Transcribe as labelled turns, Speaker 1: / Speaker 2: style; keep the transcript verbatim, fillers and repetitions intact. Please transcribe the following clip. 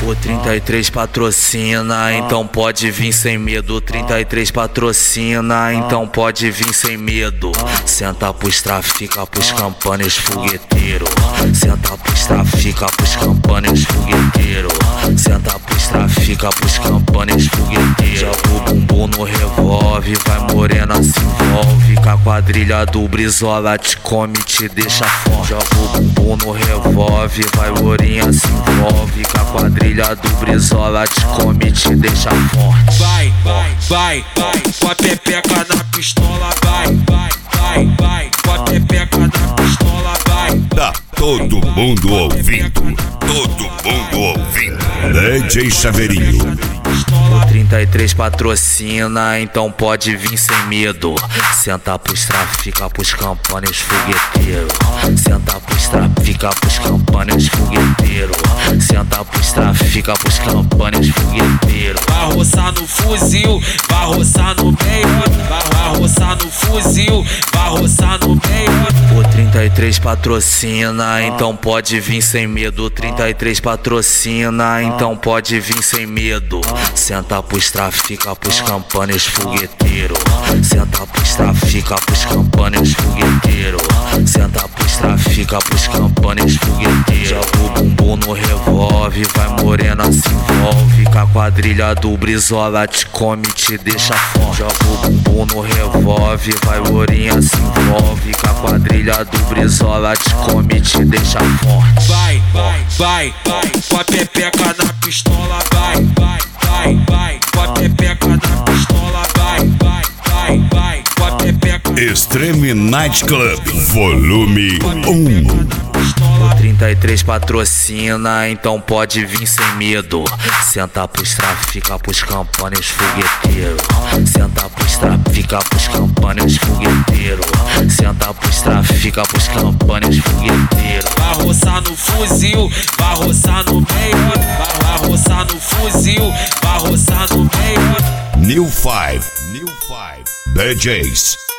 Speaker 1: O trinta e três patrocina, então pode vir sem medo. trinta e três patrocina, então pode vir sem medo. Senta pros trafica, pros campanhas fogueteiro. Senta pros trafica, pros campanhas fogueteiro. Senta pros trafica, pros campanhas fogueteiro. Joga o bumbum no revólver, vai morena se envolve. Com a quadrilha do Brizola te come, te deixa forte. Joga o bumbum no revólver, vai lourinha se envolve. Com a quadrilha do Brizola te come, te deixa forte.
Speaker 2: Vai, vai, vai, vai, com a pepeca na pistola, vai, vai, vai, vai, com a pepeca na pistola, vai.
Speaker 3: Tá todo mundo ouvindo, todo mundo ouvindo. D J Chaveirinho.
Speaker 1: O trinta e três patrocina, então pode vir sem medo. Senta pros trafica, pros campanhas fogueteiro. Senta pros trafica, pros campanhas fogueteiro. Senta pros trafica, pros campanhas fogueteiro.
Speaker 2: Vai roçar no fuzil, vai roçar no meio. Vai roçar no fuzil, vai roçar no meio.
Speaker 1: O trinta e três patrocina, então pode vir sem medo. O trinta e três patrocina, então pode vir sem medo. Senta pros trafica, pros campanhas fogueteiro. Senta pros trafica, pros campanhas fogueteiro. Senta pros trafica, pros campanhas fogueteiro. Joga o bumbum no revólver, vai morena se envolve. Com a quadrilha do Brizola te come, te deixa forte. Joga o bumbum no revólver, vai lourinha se envolve. Com a quadrilha do Brizola te come, te deixa forte.
Speaker 2: Vai, vai, vai, vai, com a pepeca na pistola, vai, vai, vai, vai, com a pepeca na pistola, vai, vai, vai, vai, com a pepeca.
Speaker 3: Extreme Night Club, volume um.
Speaker 1: O trinta e três patrocina, então pode vir sem medo. Senta pros trafica, pros campanhas fogueteiro. Senta pros trafica, pros campanhas fogueteiro. Senta pros trafica, pros campanhas fogueteiro.
Speaker 2: Vai roçar no fuzil, vai roçar no meio. Vai roçar no fuzil, vai roçar no meio.
Speaker 3: New Five, New Five, D Js.